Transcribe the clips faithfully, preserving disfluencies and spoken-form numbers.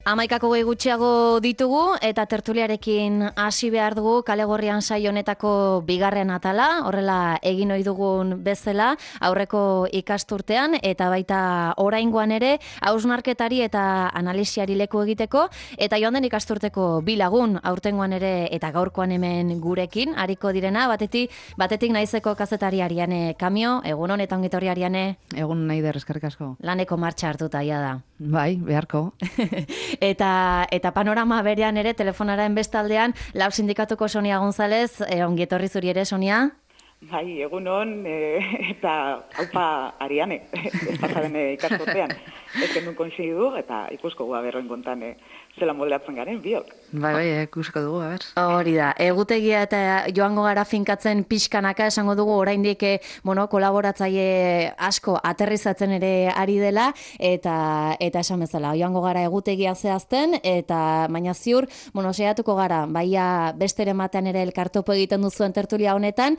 Hamaikako gehi gutxiago ditugu eta tertuliarekin hasi behar dugu kale gorrian saio honetako bigarren atala, horrela egin ohi dugun bezala aurreko ikasturtean eta baita oraingoan ere hausnarketari eta analisiari leku egiteko eta joan den ikasturteko bi lagun aurtengoan ere eta gaurkoan hemen gurekin ariko direna, batetik batetik naizeko kazetari Ariane Kamio, egun hon eta ongi etorri Ariane. Egun nahi der, eskerrik asko. Laneko martxa hartuta ia da. Bai, beharko. Eta, eta panorama berean ere, telefonaren bestaldean, Lab Sindikatuko Sonia González, e, ongi etorri zuri ere, Sonia? Bai, egun hon, e, eta haupa Ariane, ez pasaren ikasturtean. Ez genuen konsidu eta ikusko gua berroen kontan e, zela moldeatzen garen, biok. Bai, bai, ikusko dugu, a ber. Hori da, egutegia eta joango gara finkatzen pixkanaka, esango dugu oraindik bueno, kolaboratzaile asko aterrizatzen ere ari dela, eta eta esan bezala, joango gara egutegia zehazten, eta baina ziur, bueno, saiatuko gara, baia besteren batean ere elkartopo egiten duzuen tertulia honetan,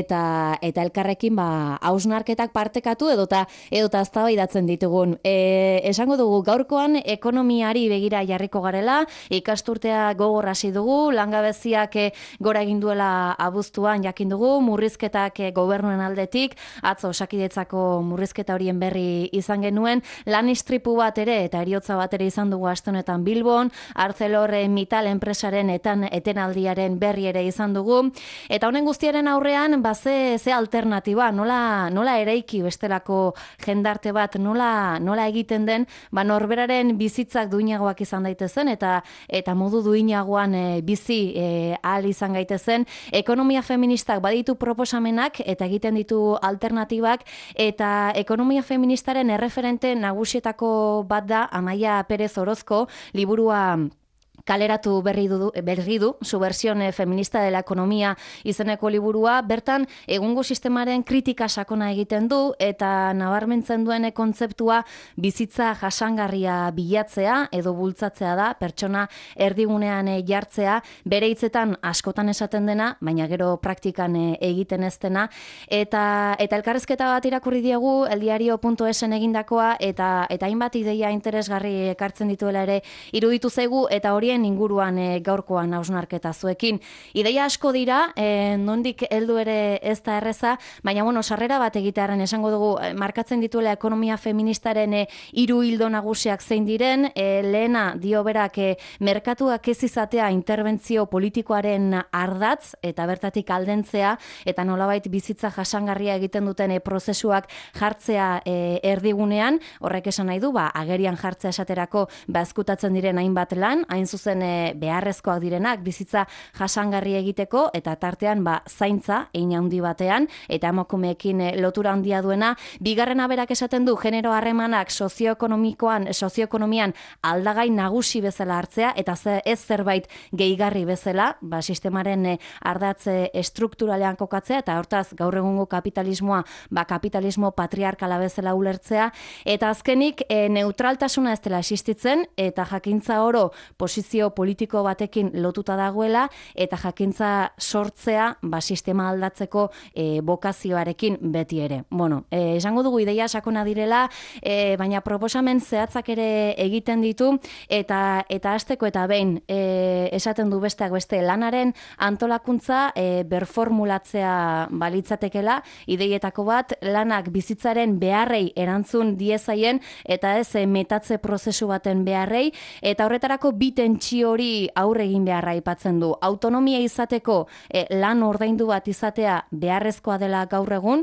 eta eta elkarrekin ba hausnarketak partekatu edota edota eztabaidatzen ditugun. E, esango dugu gaurkoan ekonomiari begira jarriko garela, ikasturtea gogor hasi dugu, langabeziak gora egin duela abuztuan jakin dugu, murrizketak gobernuen aldetik, atzo Osakidetzako murrizketa horien berri izan genuen, lan istripu bat ere eta heriotza bat ere izan dugu aste honetan Bilbon, ArcelorMittal enpresaren etan etenaldiaren berri ere izan dugu, eta honen guztiaren aurrean baze ze alternatiba, nola nola eraiki bestelako jendarte bat, nola nola egiten den, ba norberaren bizitzak duinagoak izan daitezen eta eta modu duinagoan e, bizi e, ahal izan gaitezen. Ekonomia feministak baditu proposamenak eta egiten ditu alternatibak eta ekonomia feministaren erreferente nagusietako bat da Amaia Perez Orozko liburua kaleratu berri du, berri du, Subversión feminista de la economía izeneko liburua, bertan egungo sistemaren kritika sakona egiten du eta nabarmentzen duen kontzeptua bizitza jasangarria bilatzea edo bultzatzea da, pertsona erdigunean jartzea, bere hitzetan askotan esaten dena, baina gero praktikan egiten ez dena, eta eta elkarrezketa bat irakurri diegu eldiario puntu esen egindakoa eta eta hainbat ideia interesgarri ekartzen dituela ere iruditu zaigu eta horien inguruan e, gaurkoan hausnarketa zuekin. Ideia asko dira, e, nondik heldu ere ez da erreza, baina bueno, sarrera bat egitearen esango dugu, e, markatzen dituela ekonomia feministaren e, hiru ildo nagusiak zein diren, e, lehena dio berak e, merkatuak ez izatea interbentzio politikoaren ardatz eta bertatik aldentzea eta nolabait bizitza jasangarria egiten duten e, prozesuak jartzea e, erdigunean, horrek esan nahi du, ba, agerian jartzea esaterako ba, ezkutatzen diren hainbat lan, hain zuzen e, beharrezkoak direnak bizitza jasangarri egiteko eta tartean ba zaintza hein handi batean eta emakumeekin e, lotura handia duena. Bigarrena berak esaten du genero harremanak sozioekonomikoan sozioekonomian aldagai nagusi bezala hartzea eta ze, ez zerbait gehigarri bezala, ba sistemaren e, ardatze estrukturalean kokatzea eta hortaz gaur egungo kapitalismoa ba kapitalismo patriarkala bezala ulertzea eta azkenik e, neutraltasuna ez dela existitzen eta jakintza oro posizio politiko batekin lotuta dagoela eta jakintza sortzea ba, sistema aldatzeko e, bokazioarekin beti ere. Bueno, e, esango dugu ideia sakona direla, e, baina proposamen zehatzak ere egiten ditu eta eta hasteko eta behin e, esaten du besteak beste lanaren antolakuntza e, berformulatzea balitzatekela, ideietako bat lanak bizitzaren beharrei erantzun diezaien eta ez e, metatze prozesu baten beharrei eta horretarako bi tentsio hori aurre egin beharra aipatzen du. Autonomia izateko e, lan ordaindu bat izatea beharrezkoa dela gaur egun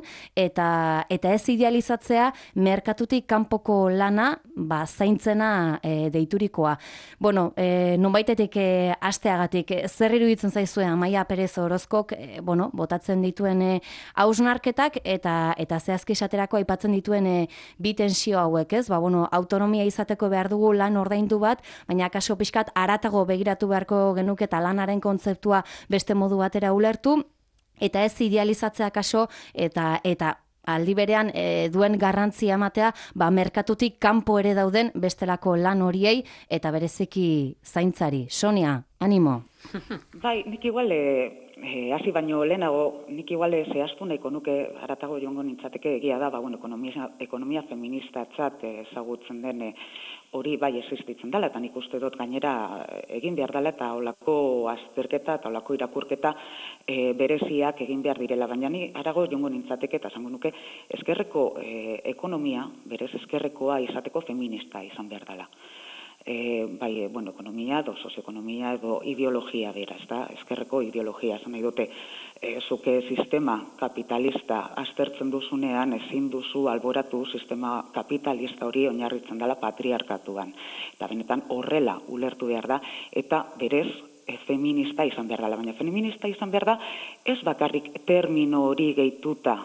eta eta ez idealizatzea merkatutik kanpoko lana ba zaintzena e, deiturikoa. Bueno, e, nonbaitetik e, asteagatik e, zer iruditzen zaizue Amaia Perez Orozkok e, bueno, botatzen dituen e, hausnarketak eta eta zehazki esaterako aipatzen dituen e, bi tensio hauek, ez? Ba bueno, autonomia izateko behar dugu lan ordaindu bat, baina kaso pixkat aratago begiratu beharko genuke eta lanaren kontzeptua beste modu batera ulertu eta ez idealizatzea kaso eta eta aldi berean e, duen garrantzia ematea ba merkatutik kanpo ere dauden bestelako lan horiei eta bereziki zaintzari. Sonia, animo. Bai, nik igual eh, hasi baino lehenago, nik igual zehaztu nahiko nuke haratago joango nintzateke egia da, ba, bueno, ekonomia, ekonomia feministatzat ezagutzen den eh, hori bai existitzen dela, eta nik uste dut gainera egin behar dela, eta olako azterketa eta olako irakurketa e, bereziak egin behar direla, baina ni arago jongo nintzateke, eta esango nuke, ezkerreko e, ekonomia, berez ezkerrekoa izateko feminista izan behar dela. E, bai, bueno, ekonomia edo sozioekonomia edo ideologia bera, ez da, ezkerreko ideologia, esan nahi dute, e, zuke sistema kapitalista aztertzen duzunean ezin duzu alboratu sistema kapitalista hori oinarritzen dela patriarkatuan. Eta benetan horrela ulertu behar da, eta berez e, feminista izan behar dela, baina feminista izan behar da ez bakarrik termino hori gehituta,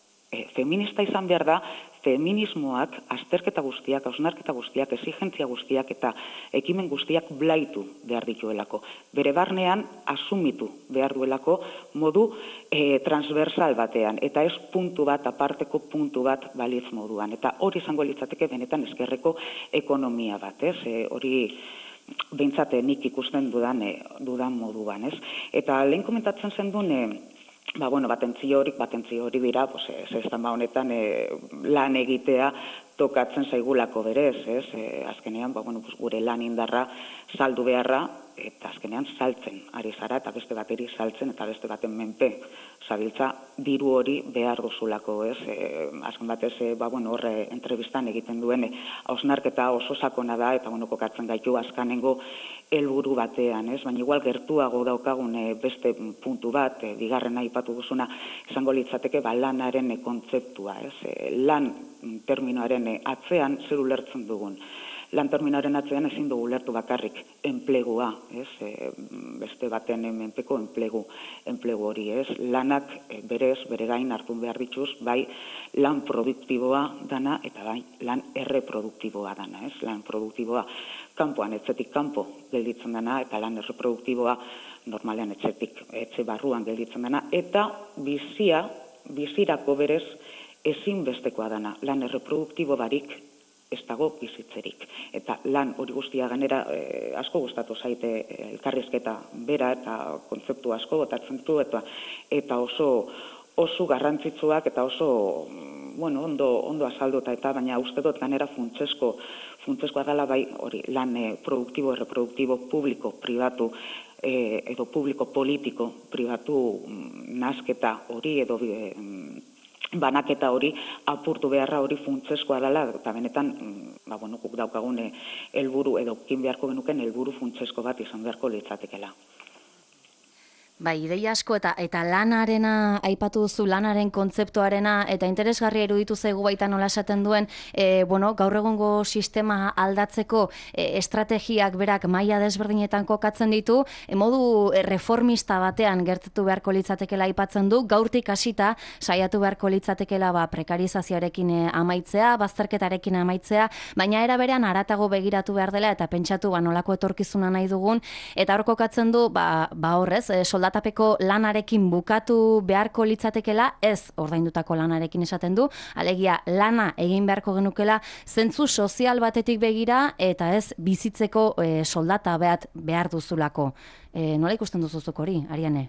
e, feminista izan behar da, feminismoak, azterketa guztiak, hausnarketa guztiak, exigentzia guztiak eta ekimen guztiak blaitu behar dituelako. Bere barnean asumitu behar duelako modu e, transversal batean, eta ez puntu bat, aparteko puntu bat balitz moduan. Eta hori izango litzateke benetan ezkerreko ekonomia bat, ez? E, hori behintzate nik ikusten dudan, e, dudan moduan, ez? Eta lehen komentatzen zen duen, Ba, bueno, batentzio horik, batentzio hori dira, pues, ez ez ba honetan e, lan egitea tokatzen zaigulako berez, ez? E, azkenean, ba, bueno, pues, gure lan indarra saldu beharra, eta azkenean saltzen ari zara, eta beste bateri saltzen, eta beste baten menpe zabiltza diru hori behar duzulako, ez? E, azken batez, e, ba, bueno, horre entrevistan egiten duen, e, hausnarketa oso sakona da, eta, bueno, kokatzen gaitu azkanengo helburu batean, ez? Baina igual gertuago daukagun e, beste puntu bat, e, bigarrena aipatu duzuna, izango litzateke ba, lanaren e, kontzeptua, ez? E, lan terminoaren e, atzean zer ulertzen dugun. Lan terminoaren atzean ezin dugu ulertu bakarrik enplegua, ez? E, beste baten menpeko enplegu, enplegu hori, ez? Lanak e, berez, bere gain hartu behar dituz, bai lan produktiboa dana eta bai lan erreproduktiboa dana, ez? Lan produktiboa kanpoan, etzetik kanpo gelditzen dana, eta lan erreproduktiboa normalean etzetik, etxe barruan gelditzen dana, eta bizia, bizirako berez ezinbestekoa dana, lan erreproduktibo barik ez dago bizitzerik. Eta lan hori guztia ganera eh, asko gustatu zaite eh, elkarrizketa bera eta kontzeptu asko botatzen ditu eta eta oso oso garrantzitsuak eta oso bueno, ondo ondo azalduta eta baina uste dut ganera funtsesko funtseskoa dela bai hori lan eh, produktibo, erreproduktibo, publiko, pribatu eh, edo publiko politiko, pribatu mm, nasketa hori edo eh, banaketa hori apurtu beharra hori funtseskoa dela eta benetan ba bueno guk daukagun helburu edo kin beharko genuken helburu funtsesko bat izan beharko litzatekeela. Bai, ideia asko eta eta lanarena aipatu duzu lanaren kontzeptuarena eta interesgarria iruditu zaigu baita nola esaten duen, e, bueno, gaur egungo sistema aldatzeko e, estrategiak berak maila desberdinetan kokatzen ditu, e, modu reformista batean gertatu beharko litzatekeela aipatzen du, gaurtik hasita saiatu beharko litzatekeela ba prekarizazioarekin amaitzea, bazterketarekin amaitzea, baina era berean haratago begiratu behar dela eta pentsatu ba nolako etorkizuna nahi dugun eta hor kokatzen du ba ba horrez, e, soldatapeko lanarekin bukatu beharko litzatekela, ez ordaindutako lanarekin esaten du, alegia lana egin beharko genukela zentzu sozial batetik begira eta ez bizitzeko e, soldata behat behar duzulako. E, nola ikusten duzuzuk hori, Ariane?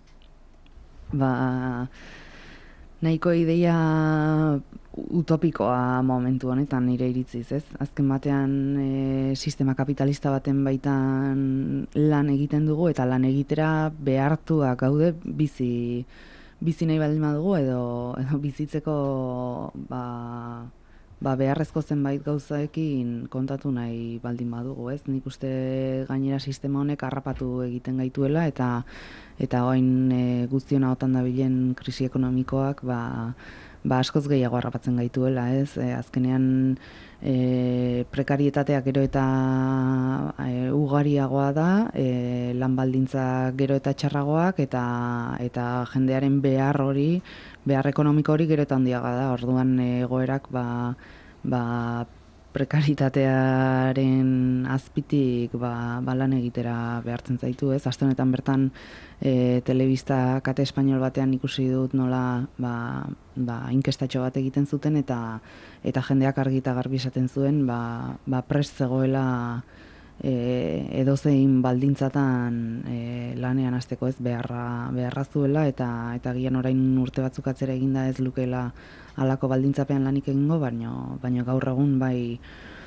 Ba, nahiko ideia utopikoa momentu honetan nire iritziz, ez? Azken batean e, sistema kapitalista baten baitan lan egiten dugu eta lan egitera behartuak gaude bizi bizi nahi baldin badugu edo, edo bizitzeko ba, ba beharrezko zenbait gauzaekin kontatu nahi baldin badugu, ez? Nik uste gainera sistema honek harrapatu egiten gaituela eta eta orain e, guztiona otan dabilen krisi ekonomikoak ba ba askoz gehiago harrapatzen gaituela, ez? E, azkenean e, prekarietateak gero eta e, ugariagoa da, e, lan baldintzak gero eta txarragoak eta eta jendearen behar hori, behar ekonomiko hori gero eta handiagoa da. Orduan egoerak ba ba prekaritatearen azpitik ba, ba lan egitera behartzen zaitu, ez? Aste honetan bertan e, telebista kate espainol batean ikusi dut nola ba, ba, inkestatxo bat egiten zuten eta eta jendeak argi eta garbi esaten zuen ba, ba prest zegoela e, edozein baldintzatan e, lanean hasteko, ez? Beharra, beharra zuela eta eta gian orain urte batzuk atzera eginda ez lukela halako baldintzapean lanik egingo, baino baino gaur egun bai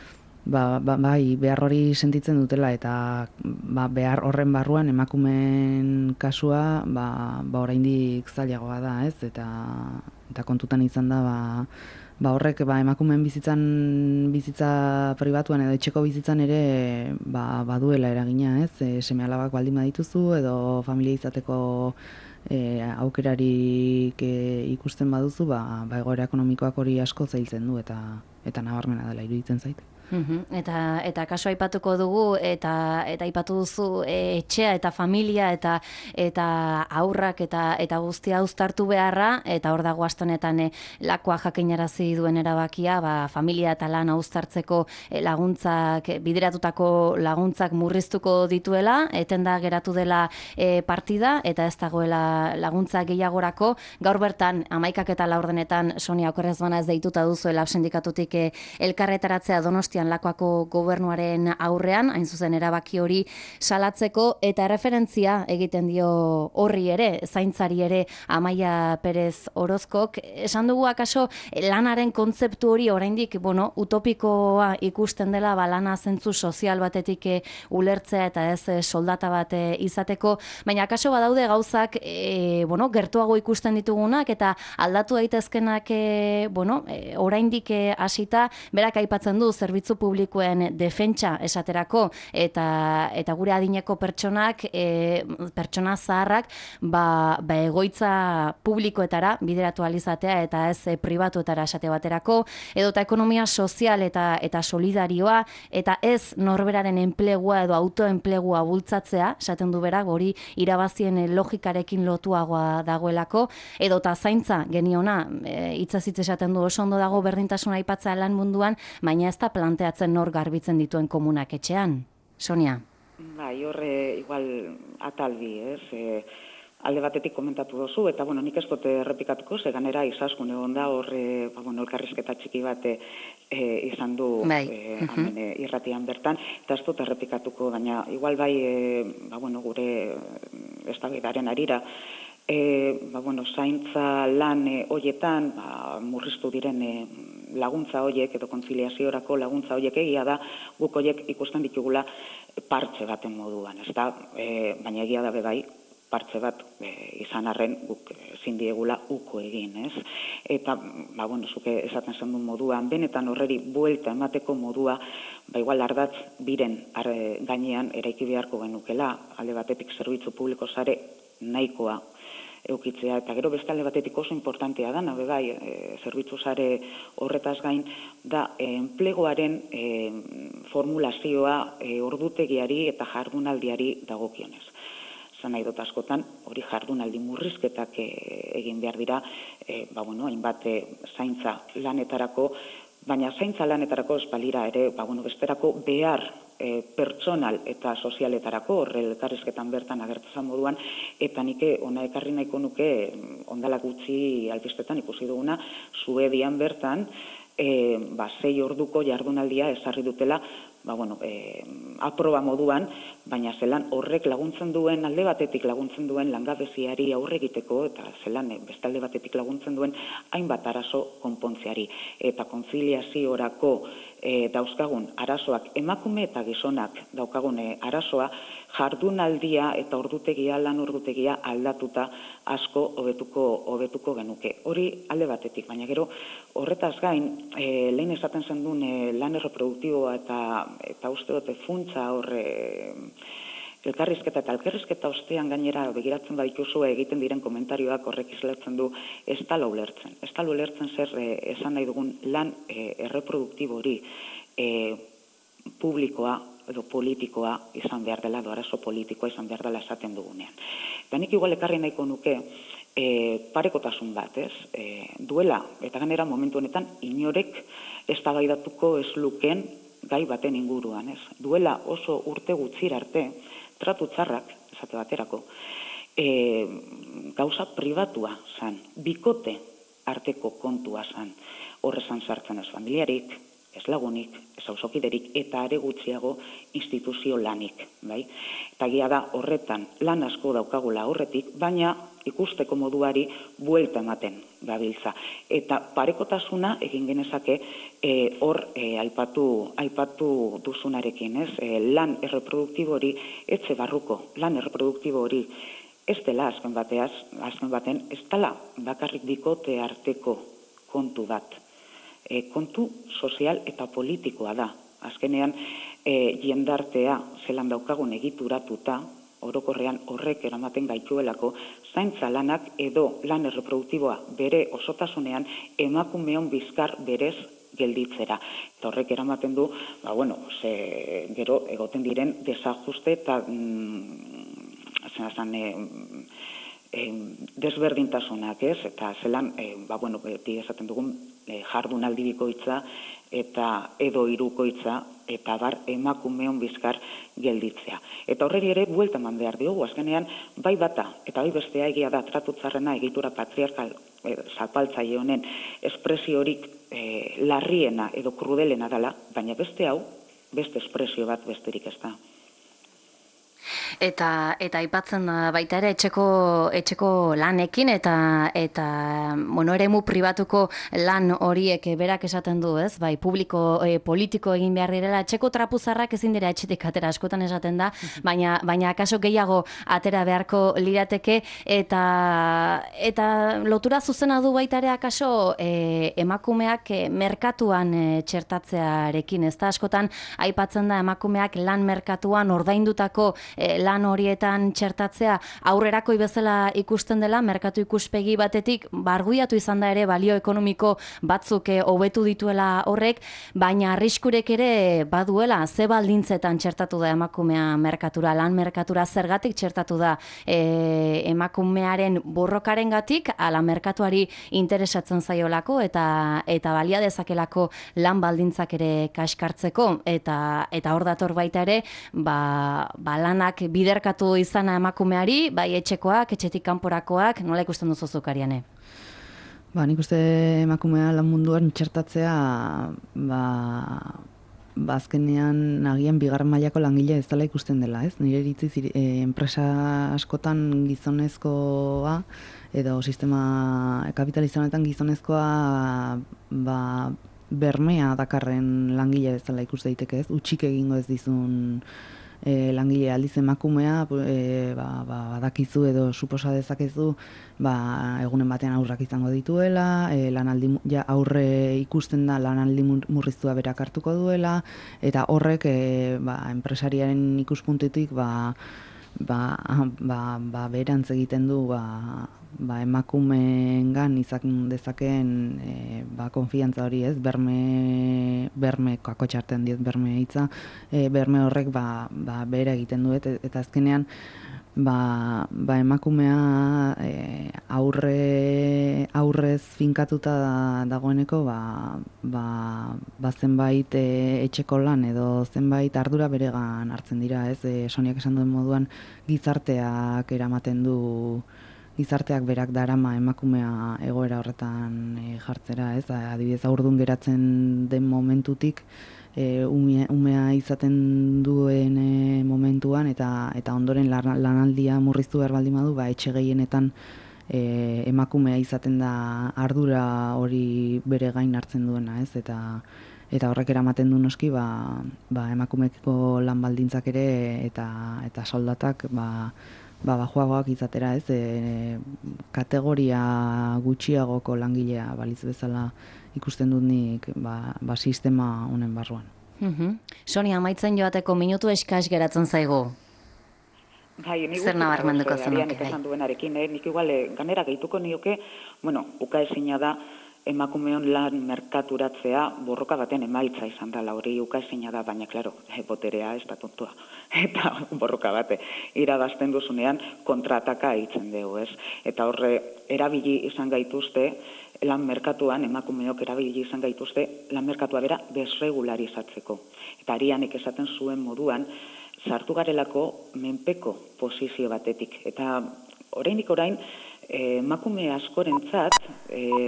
ba, ba, bai, behar hori sentitzen dutela eta ba, behar horren barruan emakumeen kasua ba, ba oraindik zailagoa da, ez? Eta, eta kontutan izan da ba, ba horrek ba, emakumeen bizitzan bizitza pribatuan edo etxeko bizitzan ere ba, baduela eragina, ez? E, seme-alabak baldin badituzu edo familia izateko e, aukerarik e, ikusten baduzu, ba, ba egoera ekonomikoak hori asko zailtzen du eta eta nabarmena dela iruditzen zait. Uhum. Eta eta kaso aipatuko dugu eta eta aipatu duzu e, etxea eta familia eta eta aurrak eta eta guztia uztartu beharra eta hor dago astonetan e, lakoa jakinarazi duen erabakia ba, familia eta lana uztartzeko e, laguntzak bideratutako laguntzak murriztuko dituela etenda geratu dela e, partida eta ez dagoela laguntza gehiagorako gaur bertan hamaikak eta laurdenetan Sonia okerrez bana ez deituta duzuela sindikatutik e, elkarretaratzea Donostia Lakoako gobernuaren aurrean, hain zuzen erabaki hori salatzeko eta referentzia egiten dio horri ere, zaintzari ere Amaia Perez Orozkok. Esan dugu akaso lanaren kontzeptu hori oraindik, bueno, utopikoa ikusten dela, ba, lana zentzu sozial batetik e, ulertzea eta ez e, soldata bat e, izateko, baina akaso badaude gauzak e, bueno, gertuago ikusten ditugunak eta aldatu daitezkenak e, bueno, e, oraindik hasita berak aipatzen du zerbitzu publikoen defentsa esaterako eta eta gure adineko pertsonak e, pertsona zaharrak ba, ba egoitza publikoetara bideratu alizatea eta ez e, pribatuetara esate baterako edota ekonomia sozial eta eta solidarioa eta ez norberaren enplegua edo autoenplegua bultzatzea esaten du berak hori irabazien logikarekin lotuagoa dagoelako edota zaintza geniona hitza e, hitz esaten du oso ondo dago berdintasuna aipatzea lan munduan baina ez da planteatzen nor garbitzen dituen komunak etxean. Sonia? Bai, horre igual atalbi, ez? E, alde batetik komentatu dozu, eta bueno, nik ez dut errepikatuko, ze ganera izaskun egon da, horre, ba, bueno, elkarrizketa txiki bat e, izan du bai. e, hemen e, irratian bertan, eta ez dut errepikatuko, baina igual bai, e, ba, bueno, gure eztabaidaren arira, E, ba, bueno, zaintza lan e, hoietan ba, murriztu diren e, laguntza hoiek edo kontziliaziorako laguntza hoiek egia da guk hoiek ikusten ditugula partxe baten moduan, ezta? E, baina egia da bai partxe bat e, izan arren guk ezin diegula uko egin, ez? Eta ba bueno, zuke esaten zen moduan benetan horreri buelta emateko modua ba igual ardatz biren arre, gainean eraiki beharko genukela, alde batetik zerbitzu publiko sare nahikoa eukitzea, eta gero beste alde batetik oso importantea da, nabe bai, e, zerbitzu sare horretaz gain, da e, enpleguaren e, formulazioa e, ordutegiari eta jardunaldiari dagokionez. Zan nahi dut askotan, hori jardunaldi murrizketak e, egin behar dira, e, ba bueno, hainbat e, zaintza lanetarako, baina zaintza lanetarako espalira ere, ba bueno, besterako behar E, pertsonal eta sozialetarako horre elkarrizketan bertan agertzen moduan, eta nik ona ekarri nahiko nuke ondala gutxi albistetan ikusi duguna, Suedian bertan e, ba, sei orduko jardunaldia ezarri dutela, ba, bueno, e, aproba moduan, baina zelan horrek laguntzen duen, alde batetik laguntzen duen langabeziari aurre egiteko, eta zelan e, beste alde batetik laguntzen duen hainbat arazo konpontzeari, eta konziliaziorako e, dauzkagun arazoak, emakume eta gizonak daukagun e, arazoa, jardunaldia eta ordutegia, lan ordutegia aldatuta asko hobetuko hobetuko genuke. Hori alde batetik, baina gero horretaz gain, e, lehen esaten zen duen e, lan erreproduktiboa eta eta uste dute funtsa horre elkarrizketa eta elkarrizketa ostean gainera begiratzen badituzu egiten diren komentarioak horrek islatzen du ez tala ulertzen. Ez tala ulertzen zer e, esan nahi dugun lan e, erreproduktibo hori e, publikoa edo politikoa izan behar dela, edo arazo politikoa izan behar dela esaten dugunean. Eta nik igual ekarri nahiko nuke e, parekotasun bat, ez? E, duela, eta ganera momentu honetan inorek eztabaidatuko ez luken gai baten inguruan, ez? Duela oso urte gutxira arte, tratu txarrak, esate baterako, e, gauza pribatua zan, bikote arteko kontua zan, horrezan sartzen ez familiarik, ez lagunik, ez auzokiderik, eta are gutxiago instituzio lanik, bai? Eta egia da horretan lan asko daukagula aurretik, baina ikusteko moduari buelta ematen gabiltza. Eta parekotasuna egin genezake e, hor e, aipatu, aipatu duzunarekin, ez? E, lan erreproduktibo hori, etxe barruko lan erreproduktibo hori, ez dela azken bateaz, azken baten, ez dela bakarrik bikote arteko kontu bat. E, kontu sozial eta politikoa da. Azkenean, e, jendartea zelan daukagun egituratuta, orokorrean horrek eramaten gaituelako, zaintza lanak edo lan erreproduktiboa bere osotasunean emakumeon bizkar berez gelditzera. Eta horrek eramaten du, ba, bueno, ze, gero egoten diren desajuste eta mm, zan, e, e, desberdintasunak, ez? Eta zelan, e, ba, bueno, beti esaten dugun, e, jardunaldi bikoitza eta edo hirukoitza eta bar emakumeon bizkar gelditzea. Eta horreri ere buelta eman behar diogu, azkenean bai bata eta bai bestea egia da tratu txarrena egitura patriarkal e, zapaltzaile honen espresiorik e, larriena edo krudelena dela, baina beste hau, beste espresio bat besterik ez da. Eta eta aipatzen da baita ere etxeko etxeko lanekin eta eta bueno, eremu pribatuko lan horiek berak esaten du, ez? Bai, publiko e, politiko egin behar direla, etxeko trapuzarrak ezin dira etxetik atera, askotan esaten da, baina baina akaso gehiago atera beharko lirateke eta eta lotura zuzena du baita ere akaso e, emakumeak e, merkatuan e, txertatzearekin, ezta? Askotan aipatzen da emakumeak lan merkatuan ordaindutako e, lan horietan txertatzea aurrerakoi bezala ikusten dela, merkatu ikuspegi batetik barguiatu izan da ere balio ekonomiko batzuk hobetu dituela horrek, baina arriskurek ere baduela, ze baldintzetan txertatu da emakumea merkatura, lan merkatura zergatik txertatu da e, emakumearen borrokarengatik ala merkatuari interesatzen zaiolako eta eta balia dezakelako lan baldintzak ere kaskartzeko eta eta hor dator baita ere, ba, ba lanak biderkatu izana emakumeari, bai etxekoak, etxetik kanporakoak, nola ikusten duzu zukariane? Ba, nik uste emakumea lan munduan txertatzea, ba, ba azkenean agian bigarren mailako langile ez dela ikusten dela, ez? Nire iritziz e, enpresa askotan gizonezkoa edo sistema kapitalista honetan gizonezkoa ba, bermea dakarren langile ez dela ikuste daiteke, ez? Utxik egingo ez dizun E, langile aldiz emakumea e, ba, ba, badakizu edo suposa dezakezu ba, egunen batean aurrak izango dituela, e, lanaldi ja, aurre ikusten da lanaldi murriztua berak hartuko duela, eta horrek e, ba, enpresariaren ikuspuntutik ba, ba, ba, ba, berantz egiten du ba, ba, emakumeengan izan dezakeen e, ba, konfiantza hori, ez, berme, berme, kakotxarten diet berme hitza, e, berme horrek ba, ba, bera egiten du, eta azkenean ba, ba emakumea e, aurre, aurrez finkatuta dagoeneko ba, ba, ba zenbait e, etxeko lan edo zenbait ardura beregan hartzen dira, ez, e, Soniak esan duen moduan gizarteak eramaten du gizarteak berak darama emakumea egoera horretan e, jartzera, ez? Adibidez, haurdun geratzen den momentutik e, umea, umea izaten duen e, momentuan eta eta ondoren lanaldia murriztu behar baldin badu, ba etxe gehienetan e, emakumea izaten da ardura hori bere gain hartzen duena, ez? Eta eta horrek eramaten du noski ba, ba emakumeko lan baldintzak ere eta eta soldatak ba ba, bajuagoak izatera, ez, e, kategoria gutxiagoko langilea balitz bezala ikusten dut nik ba, ba sistema honen barruan. Uh-huh. Sonia, amaitzen joateko minutu eskas geratzen zaigu. Bai, nik zer nabarmenduko zenuke, bai. Esan duenarekin, eh? Nik igual ganera gehituko nioke, bueno, ukaezina da emakumeon lan merkaturatzea borroka baten emaitza izan dela, hori ukaezina da, baina, klaro, boterea ez da tontua. Eta borroka bate, irabazten duzunean kontrataka eitzen dugu, ez? Eta horre, erabili izan gaituzte, lan merkatuan, emakumeok erabili izan gaituzte, lan merkatua bera desregularizatzeko. Eta arianek esaten zuen moduan, sartu garelako menpeko posizio batetik. Eta orainik orain, emakume askorentzat, e,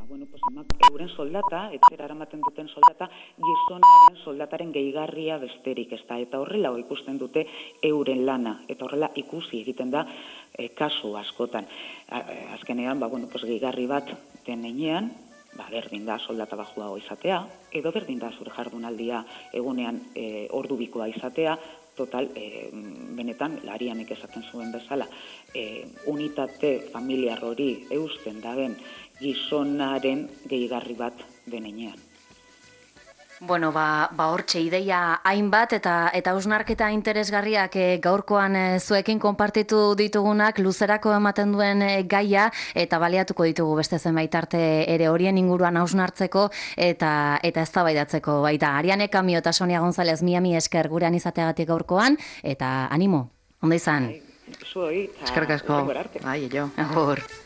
bueno, pues, emak, euren soldata, etxera eramaten duten soldata, gizonaren soldataren gehigarria besterik, ez da, eta horrela ikusten dute euren lana, eta horrela ikusi egiten da e, kasu askotan. Azkenean, ba, bueno, pues, gehigarri bat den heinean, ba, berdin da soldata bajuago izatea, edo berdin da zure jardunaldia egunean e, ordubikoa izatea, total, e, benetan, Larianek esaten zuen bezala, e, unitate familiar hori eusten daben gizonaren gehigarri bat denean. Bueno, ba, ba hortxe ideia hainbat eta eta hausnarketa interesgarriak e, gaurkoan e, zuekin konpartitu ditugunak luzerako ematen duen e, gaia eta baliatuko ditugu beste zenbait arte ere horien inguruan hausnartzeko eta eta eztabaidatzeko baita. Ariane Kamio eta Sonia González Miami esker gurean izateagatik gaurkoan eta animo. Ondo izan. Zuoi. Eskerrik asko. Bai, jo. Agur.